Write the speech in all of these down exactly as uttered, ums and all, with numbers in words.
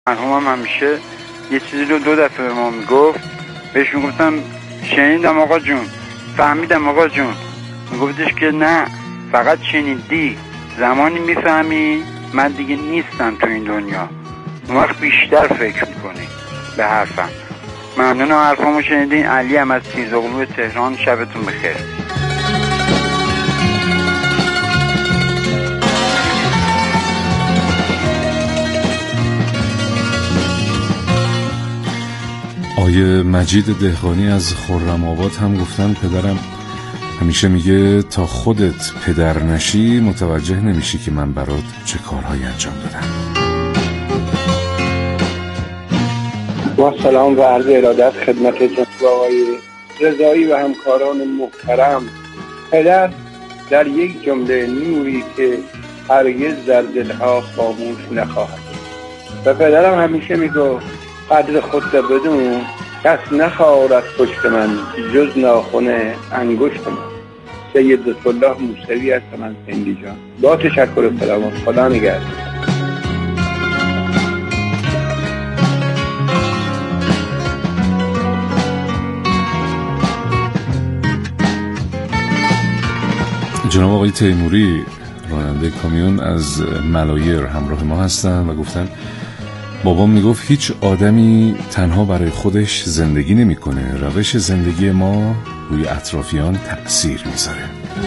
مرحومم همیشه یه چیزی رو دو دفعه به ما میگفت، بهش میگفتم شنیدم آقا جون، فهمیدم آقا جون، میگفتش که نه فقط شنیدی، زمانی میفهمی من دیگه نیستم تو این دنیا، اون وقت بیشتر فکر میکنی به حرفم. ممنون حرفامو شنیدین. علی هم از تیزاغلو تهران، شبتون بخیر. آیه مجید دهقانی از خرم آباد هم گفتن پدرم همیشه میگه تا خودت پدر نشی متوجه نمیشی که من برات چه کارهایی انجام دادم. با سلام و عرض ارادت خدمت جناب آقای رضایی و همکاران محترم. پدر در یک جمله نوری که هرگز در دلها خاموش نخواهد. و پدرم همیشه میگه قدر خود را بدون، کس نخواهد پشت من جز ناخن انگشت من. سید لطفالله موسوی هستم از هندی جان. با تشکر فراوان، خدا نگهدار. جناب آقای تیموری راننده کامیون از ملایر همراه ما هستن و گفتن بابام میگفت هیچ آدمی تنها برای خودش زندگی نمیکنه، روش زندگی ما روی اطرافیان تأثیر میذاره.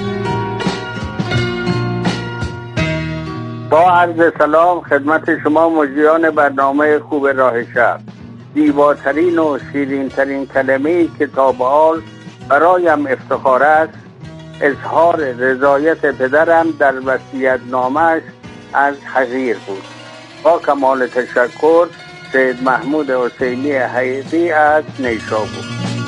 با عرض سلام خدمت شما مجریان برنامه خوب راه شب. زیباترین و شیرینترین کلمه‌ای که تا به حال برایم افتخار است اظهار رضایت پدرم در وصیت‌نامه‌اش از حقیر بود. با کمال تشکر، سید محمود حسینی حیدی از نیشابور.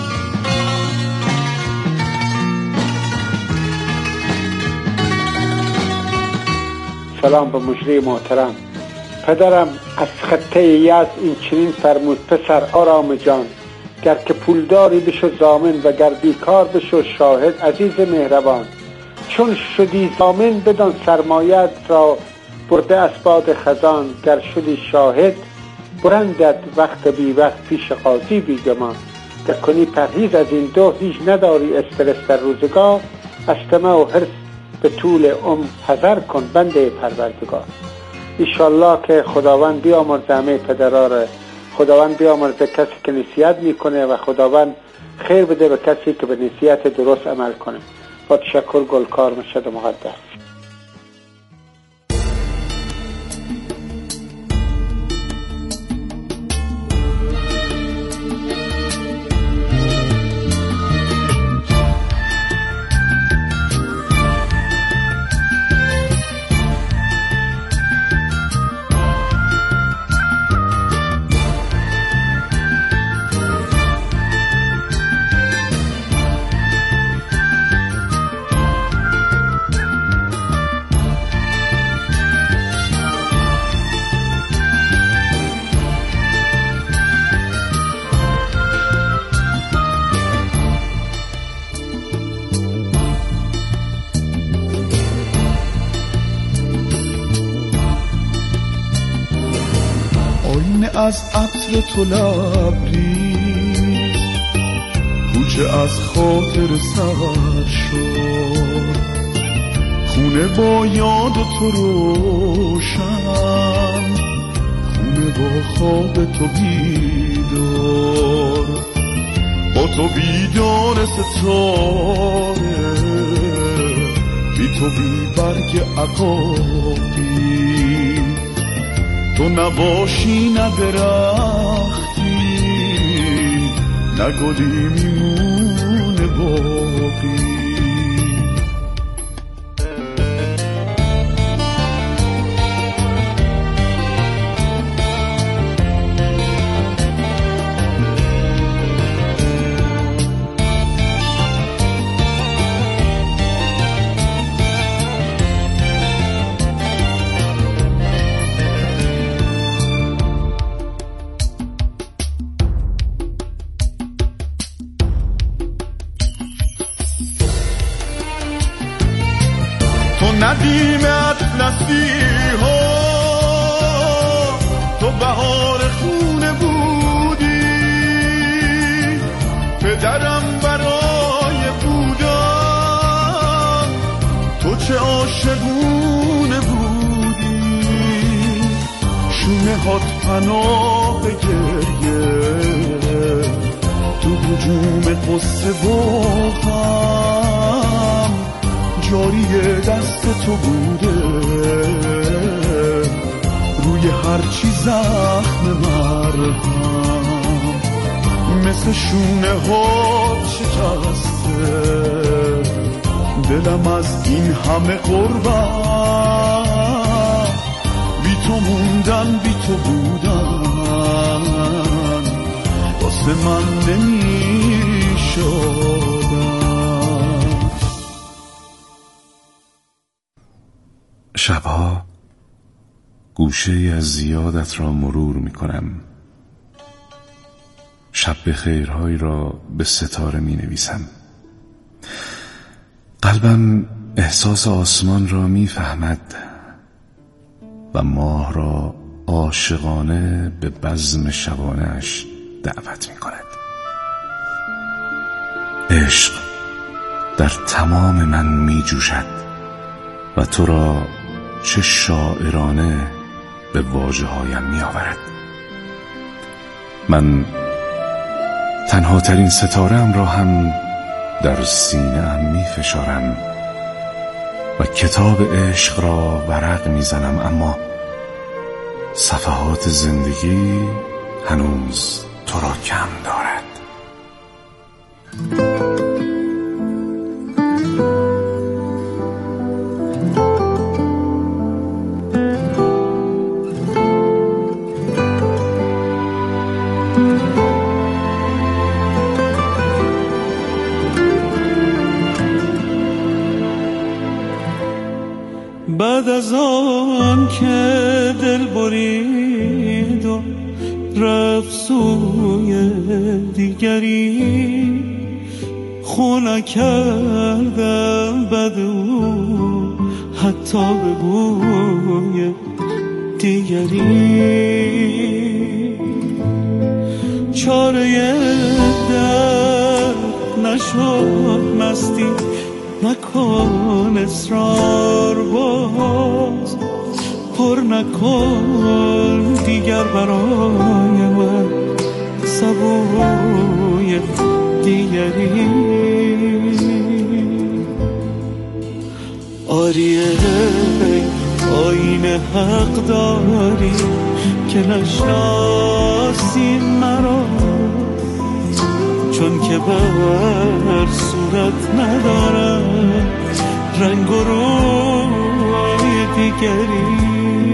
سلام به مجری محترم. پدرم از خطه یزد این چنین فرمود: پسر آرام جان، گر که پولداری بشو ضامن و گر بیکار بشو شاهد. عزیز مهربان، چون شدی ضامن بدان سرمایت را برده اسباد خزان. گر شدی شاهد برندت وقت بی وقت پیش قاضی بیگمان. گر کنی پرهیز از این دو هیچ نداری استرس در روزگار. از طمع و حرص به طول عمر حذر کن بنده پروردگار. ایشالله که خداوند بیامرزه همه پدرها را، خداوند بیامرزه کسی که نصیحت میکنه و خداوند خیر بده به کسی که به نصیحت درست عمل کنه. با تشکر، گلکار مشهد مقدس. از عطر تو لبریز، کوچه از خاطر سر شد، خونه با یاد تو روشن، خونه با خواب تو بیدار، با تو بیدار ستاره، بی تو بی برگ عقابی، تو نباشی نه درختی، نه گلی میمونه باقی. ندیم اطلسی ها، تو بهار خونه بودی، پدرم برای بودن تو چه عاشقونه بودی، شونه هات پناه گریه تو هجوم قصه و غم جاری دست تو بوده، روی هرچی زخم مرهم مثل شونه ها شکسته، دلم از این همه قربت بی تو موندن بی تو بودن واسه من نمی شدن. شبها گوشه از زیادت را مرور می کنم، شب به خیرهایی را به ستاره می نویسم. قلبم احساس آسمان را می فهمد و ماه را عاشقانه به بزم شبانه‌اش دعوت می کند. عشق در تمام من می جوشد و تو را چه شاعرانه به واژه هایم می آورد. من تنها ترین ستاره‌ام را هم در سینه ام می فشارم و کتاب عشق را ورق می زنم، اما صفحات زندگی هنوز تو را کم دارد. بعد از آن که دل برید و رفت سوی دیگری، خو نکردم بد او حتی به بوی دیگری، چاره درد نشد مستی نکن اصرار، باز پر نکن دیگر برای من سبوی دیگری. آریه آینه حق داری که نشناسی مرا، چون که بر صورت ندارم رنگ و روی دیگری.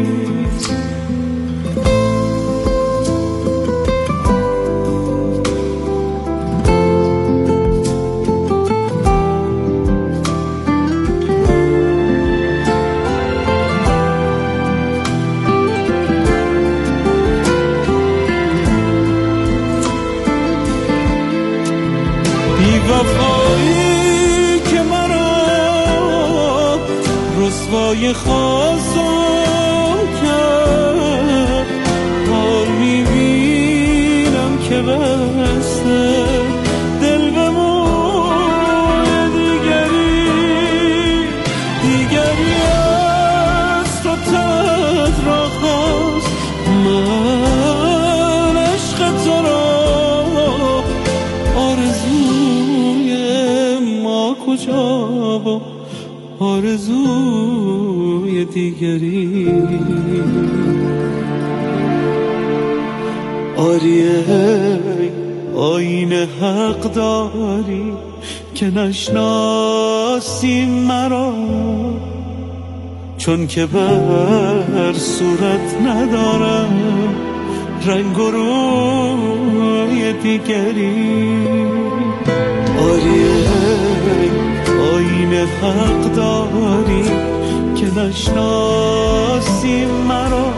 وفایی که مرا رسوای خواستم کرد، حال میبینم که بسته دل به موی دیگری، دیگری از تو تد را خواست، من عشق تو را کجا و آرزوی دیگری. آریه آینه حق داری که نشناسی مرا، چون که بر صورت ندارم رنگ و روی دیگری. آریه آینه حق داری که نشناسی مرا،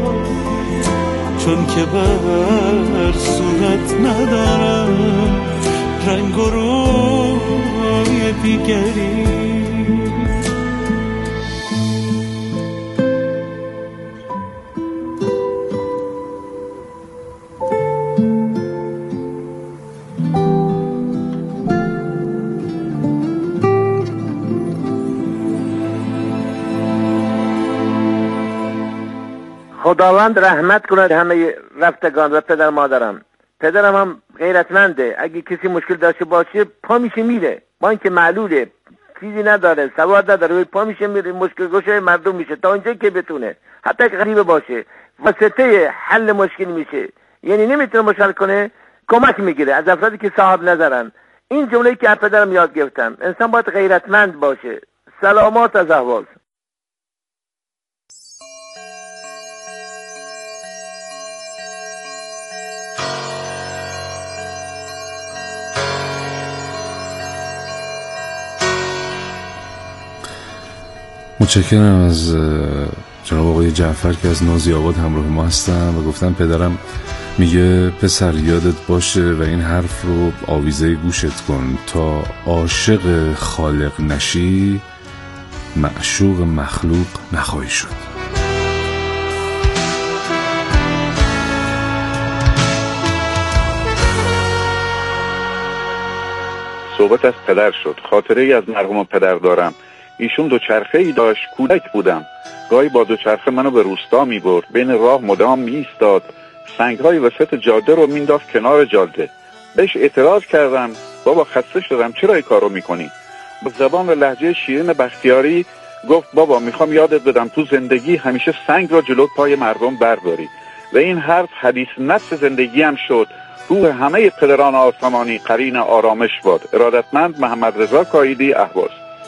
چون که بر صورت ندارم رنگ و روی دیگری. خداوند رحمت کند همه رفتگان و پدر مادرم. پدرم هم غیرتمنده، اگه کسی مشکل داشته باشه پا میشه میره، با اینکه معلوله چیزی نداره، سواد نداره، پا میشه میره، مشکل گوشه مردم میشه تا اینجا که بتونه، حتی که غریبه باشه واسطه حل مشکل میشه. یعنی نمیتونه مشکل کنه، کمک میگیره از افرادی که صاحب نظرن. این جمله‌ای که از پدرم یاد گرفتم، انسان باید غیرتمند باشه. سلامات از احواز. متشکرم از جناب آقای جعفر که از نازی آباد همراه ما هستن و گفتن پدرم میگه پسر یادت باشه و این حرف رو آویزه گوشت کن، تا عاشق خالق نشی معشوق مخلوق نخواهی شد. صحبت از پدر شد. خاطره ای از مرحوم پدر دارم. ایشون دوچرخه ای داشت، کودک بودم، گاهی با دوچرخه منو به روستا می برد، بین راه مدام می ایستاد، سنگ های وسط جاده رو مینداخت کنار جاده. بهش اعتراض کردم، بابا خسته شدم چرا این کارو میکنی؟ با زبان و لهجه شیرین بختیاری گفت بابا میخوام یادت بدم تو زندگی همیشه سنگ رو جلو پای مردم برداری. و این حرف حدیث نفس زندگی هم شد. روح همه پدران آسمانی قرین آرامش باد. ارادتمند محمد رضا کاییدی، اهواز.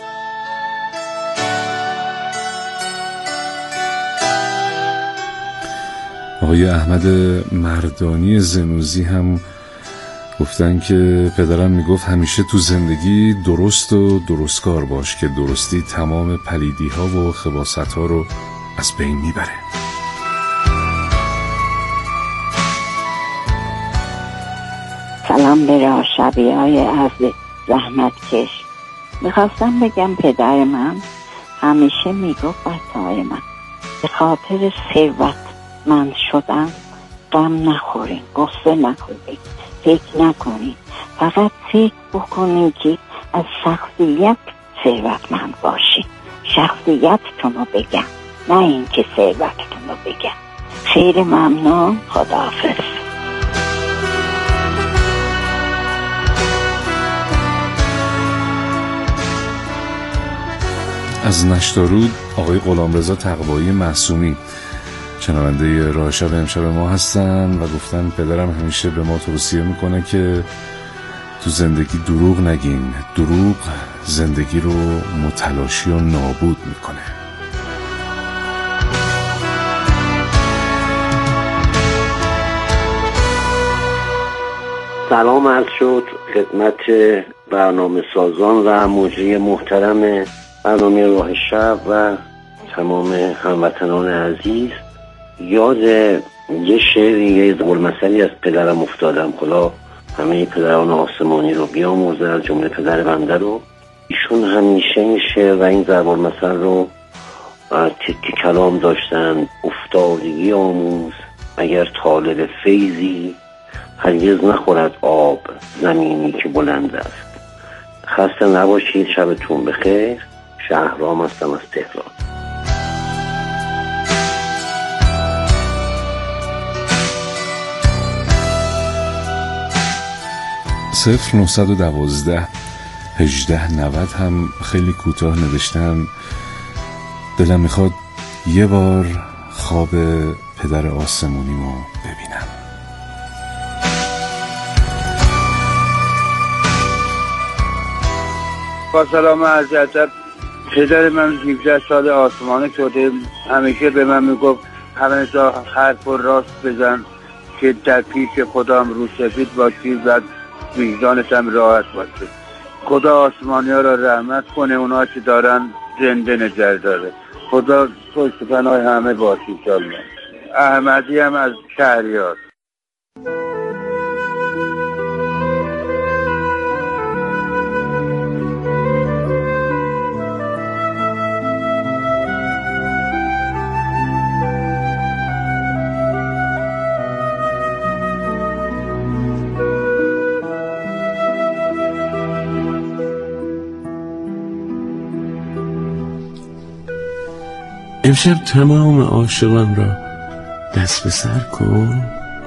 آقای احمد مردانی زنوزی هم گفتن که پدرم میگفت همیشه تو زندگی درست و درستکار باش که درستی تمام پلیدی ها و خباثت ها رو از بین میبره. سلام به راه شبیه های عزیز زحمت کش. میخواستم بگم پدر من همیشه میگفت بچه‌های من به خاطر ثروت من شدن غم نخورین، غصه نخورین، فکر نکنین، فقط فکر بکنین که از شخصیت ثروتمند باشین. شخصیتتون رو بگم، نه این که ثروتتون رو بگم. خیلی ممنون، خداحافظ. از نشتارود آقای غلامرضا تقوایی معصومی شنونده راه شب امشب ما هستن و گفتن پدرم همیشه به ما توصیه میکنه که تو زندگی دروغ نگین، دروغ زندگی رو متلاشی و نابود میکنه. سلام عرض شد خدمت برنامه سازان و مجری محترم برنامه راه شب و تمام هموطنان عزیز. یاد یه شعری، یه قول‌مثلی از پدرم افتادم. خدا همه پدران آسمانی رو بیامرزه، از جمله پدر بنده رو. ایشون همیشه این شعر و این ضرب المثل رو تک کلام داشتن: افتادگی آموز اگر طالب فیضی، هرگز نخورد آب زمینی که بلند است. خسته نباشید، شبتون بخیر. شهرام هستم از تهران. صفر نهصد و دوازده هجده نود هم خیلی کوتاه نوشتن. دلم میخواد یه بار خواب پدر آسمونیمو ببینم. با سلام عرض ادب. پدر من هفده سال آسمانی شده، همیشه به من میگفت همه جا حرف و راست بزن که در پیش خدا هم رو سفید باشی و وجدانت هم راحت باشه. خدا آسمانی ها را رحمت کنه، اونا که دارن زنده نگه داره. خدا پشت پناه همه باشی انشالله. احمدی هم از شهریار. امشب تمام عاشقان را دست به سر کن.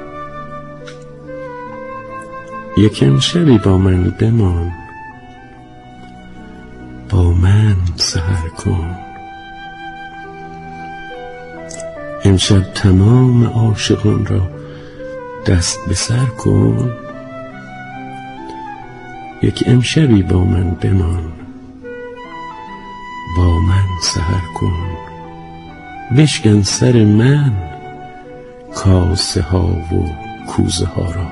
یک امشبی با من بمان، با من سحر کن. امشب تمام عاشقان را دست به سر کن. یک امشبی با من بمان، با من سحر کن. بشکن سر من کاسه ها و کوزه ها را،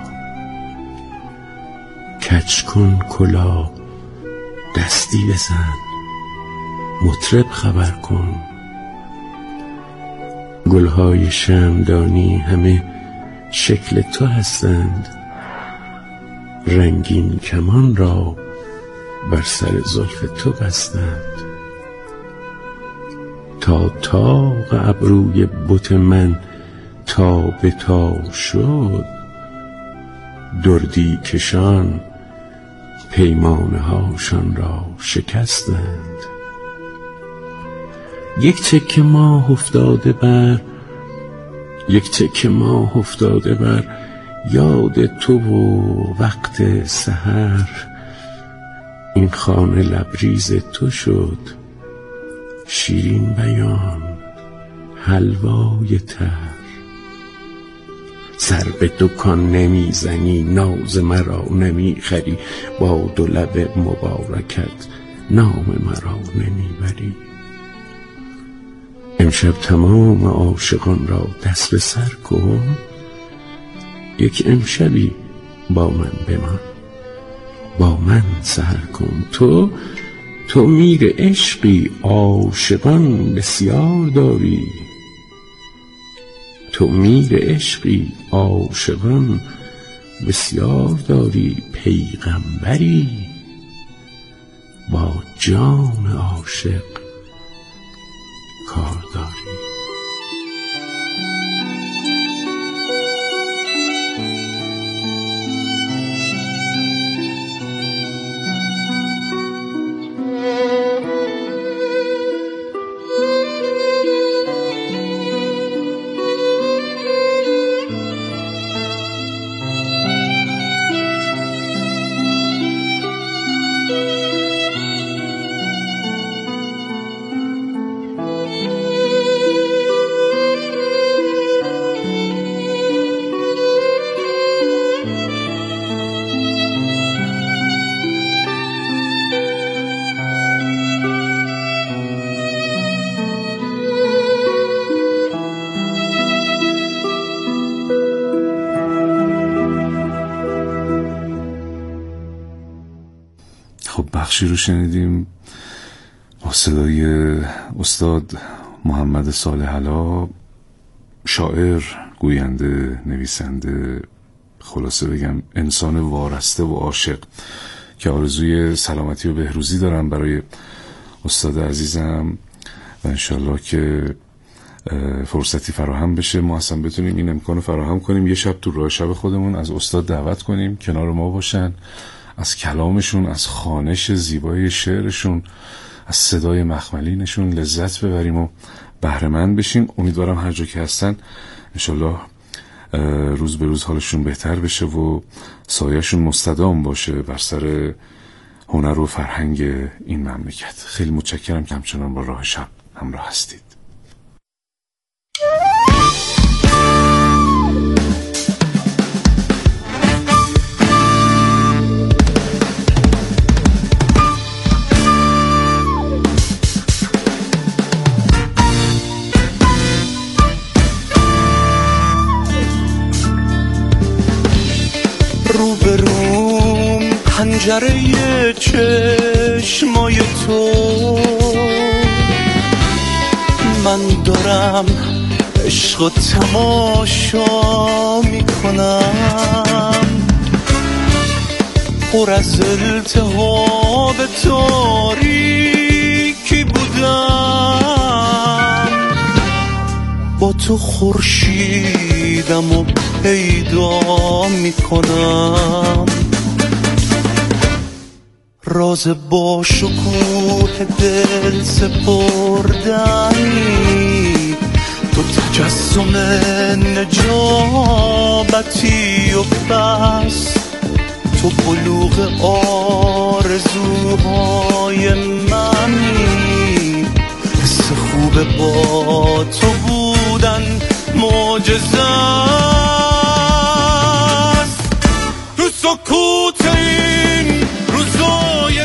کج کن کلا دستی بزن، مطرب خبر کن. گلهای شمعدانی همه شکل تو هستند، رنگین کمان را بر سر زلف تو بستند. تا طاق ابروی بت من تا به تا شد، دردی کشان پیمانه هاشان را شکستند. یک تکه ماه افتاده بر یک تکه ماه افتاده بر یاد تو و وقت سحر. این خانه لبریز تو شد، شیرین بیان حلوای تر. سر به دکان نمیزنی، ناز مرا نمیخری، با دو لب مبارکت نام مرا نمیبری. امشب تمام عاشقان را دست به سر کن. یک امشبی با من بمان، با من سحر کن. تو تو میر عشقی، عاشقان بسیار داری. تو میر عشقی، عاشقان بسیار داری. پیغمبری با جان عاشق کار داری. بخشی رو شنیدیم با صدای استاد محمد صالح علا، شاعر، گوینده، نویسنده، خلاصه بگم انسان وارسته و عاشق، که آرزوی سلامتی و بهروزی دارم برای استاد عزیزم و انشالله که فرصتی فراهم بشه ما اصلا بتونیم این امکان فراهم کنیم یه شب تو راه شب خودمون از استاد دعوت کنیم کنار ما باشن، از کلامشون، از خوانش زیبای شعرشون، از صدای مخملینشون لذت ببریم و بهره‌مند بشیم. امیدوارم هر جا که هستن انشالله روز به روز حالشون بهتر بشه و سایه‌شون مستدام باشه بر سر هنر و فرهنگ این مملکت. خیلی متشکرم که همچنان با راه شب همراه هستید. روبروم پنجره چشمای تو، من دارم عشق و تماشا میکنم، پر از التهاب تاریکی بودم، با تو خورشیدم و پیدا میکنم، راز با شکوه دل سپردنی تو تجسم نجابتی و بس، تو بلوغ آرزوهای منی، حس خوب با تو بودن معجزه است. تو سکوت این روزای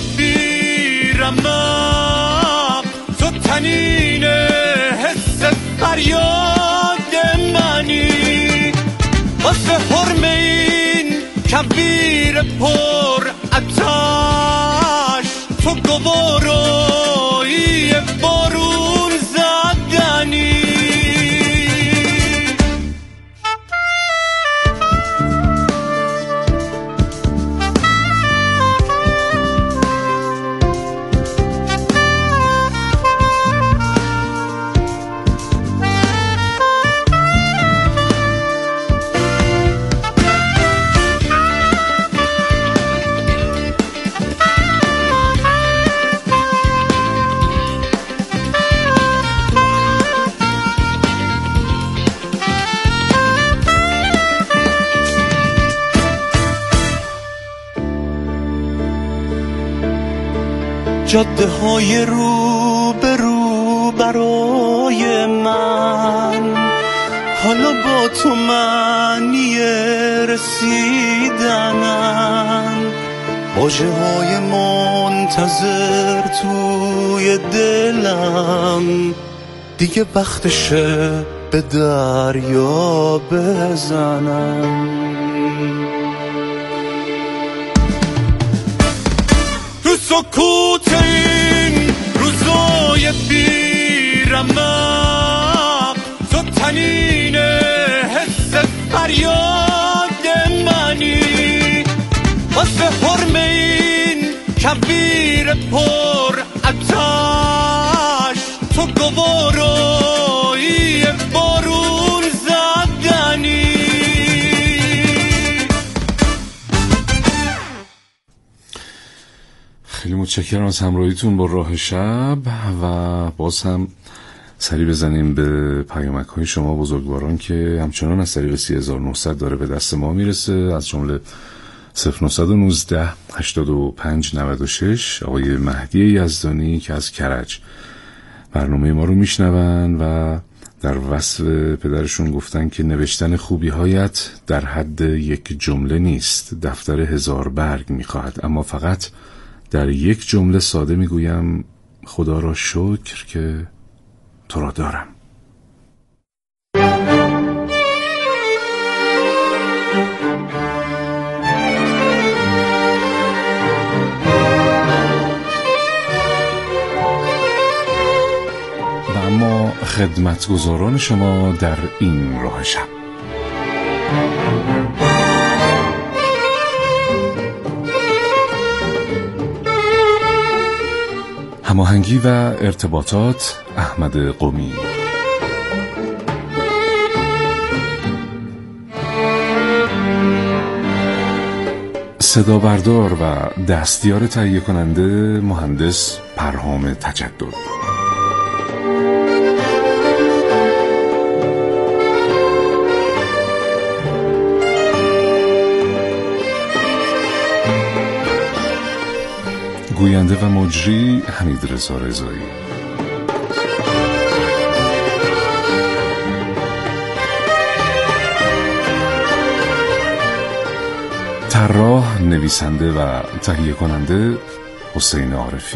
بیرمق، تو تنین حس فریاد منی، واسه حرم این کبیر پر آتش، تو گوارایی بارون زدنی. جاده های رو به رو برای من، حالا با تو معنی رسیدنن، واژه های منتظر توی دلم، دیگه وقتشه به دریا بزنم. تو سکوت این روزای بیرمق، تو تنین حس فریاد منی، واسه حرم این کبیر پر آتش، تو گوارایی بارون زدنی. خیلی متشکرم از همراهیتون با راه شب و باز هم سری بزنیم به پیامک های شما بزرگواران که همچنان از طریق سی هزار و نهصد داره به دست ما میرسه، از جمله صفر نه یک نه هشتاد و پنج نود و شش. آقای مهدی یزدانی که از کرج برنامه ما رو میشنون و در وصف پدرشون گفتن که نوشتن خوبی هایت در حد یک جمله نیست، دفتر هزار برگ میخواهد، اما فقط در یک جمله ساده میگویم خدا را شکر که تو را دارم. و اما خدمتگزاران شما در این راه شب. هماهنگی و ارتباطات احمد قمی. صدا بردار و دستیار تهیه کننده مهندس پرهام تجدد. گوینده و مجری حمید رضا رضایی. طراح، نویسنده و تهیه کننده حسین عارفی.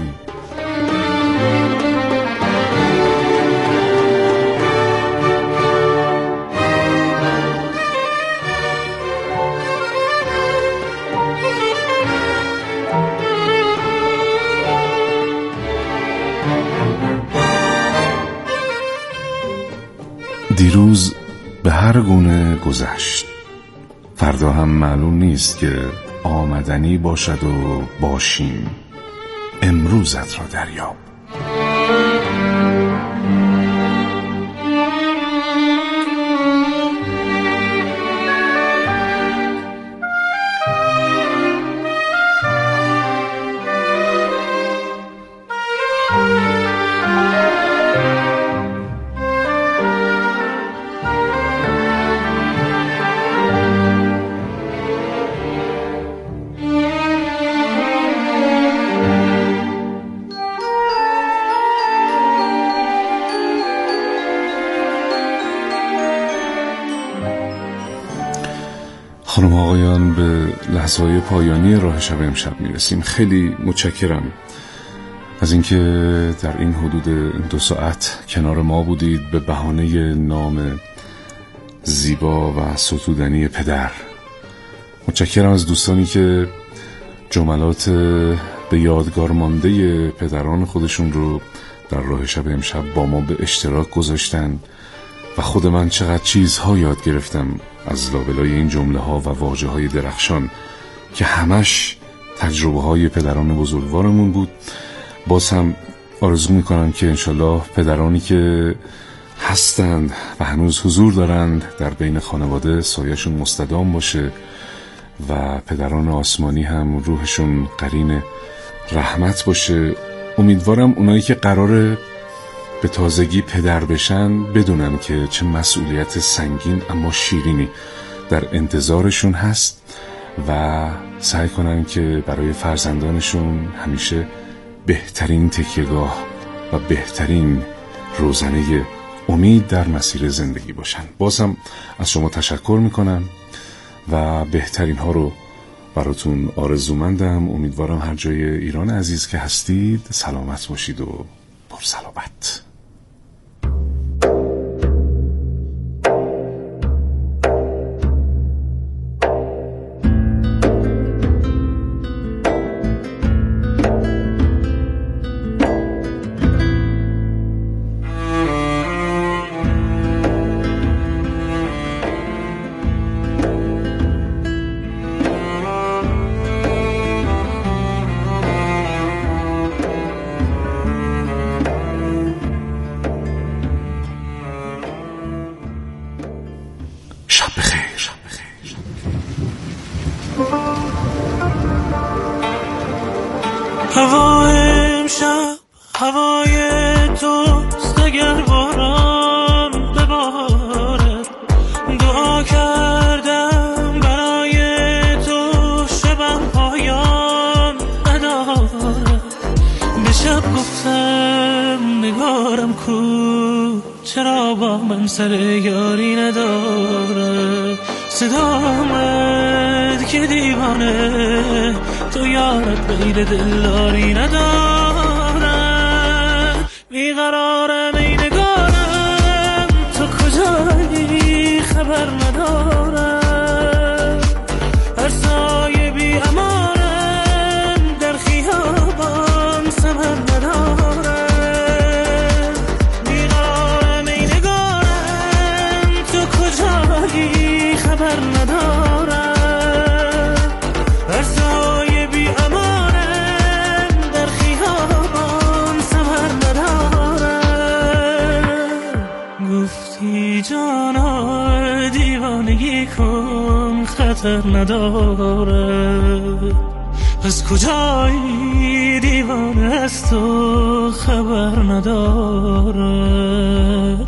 دیروز به هر گونه گذشت، فردا هم معلوم نیست که آمدنی باشد و باشیم. امروزت را دریاب. خانم آقایان، به لحظه‌های پایانی راه شب امشب میرسیم. خیلی متشکرم از اینکه در این حدود دو ساعت کنار ما بودید به بهانه نام زیبا و ستودنی پدر. متشکرم از دوستانی که جملات به یادگار مانده پدران خودشون رو در راه شب امشب با ما به اشتراک گذاشتن و خود من چقدر چیزها یاد گرفتم از لابلای این جمله ها و واژه های درخشان که همش تجربه های پدران بزرگوارمون بود. باز هم آرزو میکنم که انشالله پدرانی که هستند و هنوز حضور دارند در بین خانواده سایه‌شون مستدام باشه و پدران آسمانی هم روحشون قرین رحمت باشه. امیدوارم اونایی که قراره به تازگی پدر بشن بدونن که چه مسئولیت سنگین اما شیرینی در انتظارشون هست و سعی کنن که برای فرزندانشون همیشه بهترین تکیه‌گاه و بهترین روزنه امید در مسیر زندگی باشن. بازم از شما تشکر میکنم و بهترین ها رو براتون آرزومندم. امیدوارم هر جای ایران عزیز که هستید سلامت باشید و پرسلامت. هوا امشب هوای توست، اگر باران ببارد دعا کردم برای تو شبم پایان ندارد. به شب گفتم نگارم کو، چرا با من سر یاری ندارد. صدا آمد که دیوانه تو یارت غیر دلداری ندارم. بیقرارم ای نگارم تو کجایی خبر ندارم. هر سایه بی امانم در خیابان ثمر ندارم. بیقرارم ای نگارم تو کجایی خبر ندارم. هر سایه بی امانم در خیابان ثمر ندارم. گفتی جانا دیوانگی کن خطر نداره. از کجایی دیوانه است تو خبر نداره.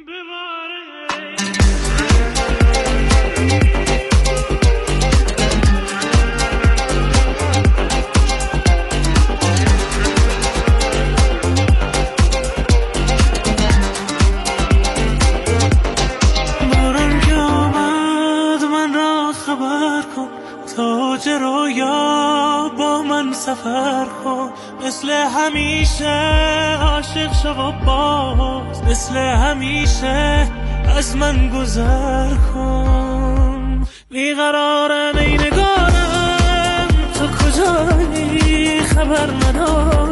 سفر کن مثل همیشه، عاشق شو و باز مثل همیشه از من گذر کن. بیقرارم ای نگارم تو کجایی خبر ندارم.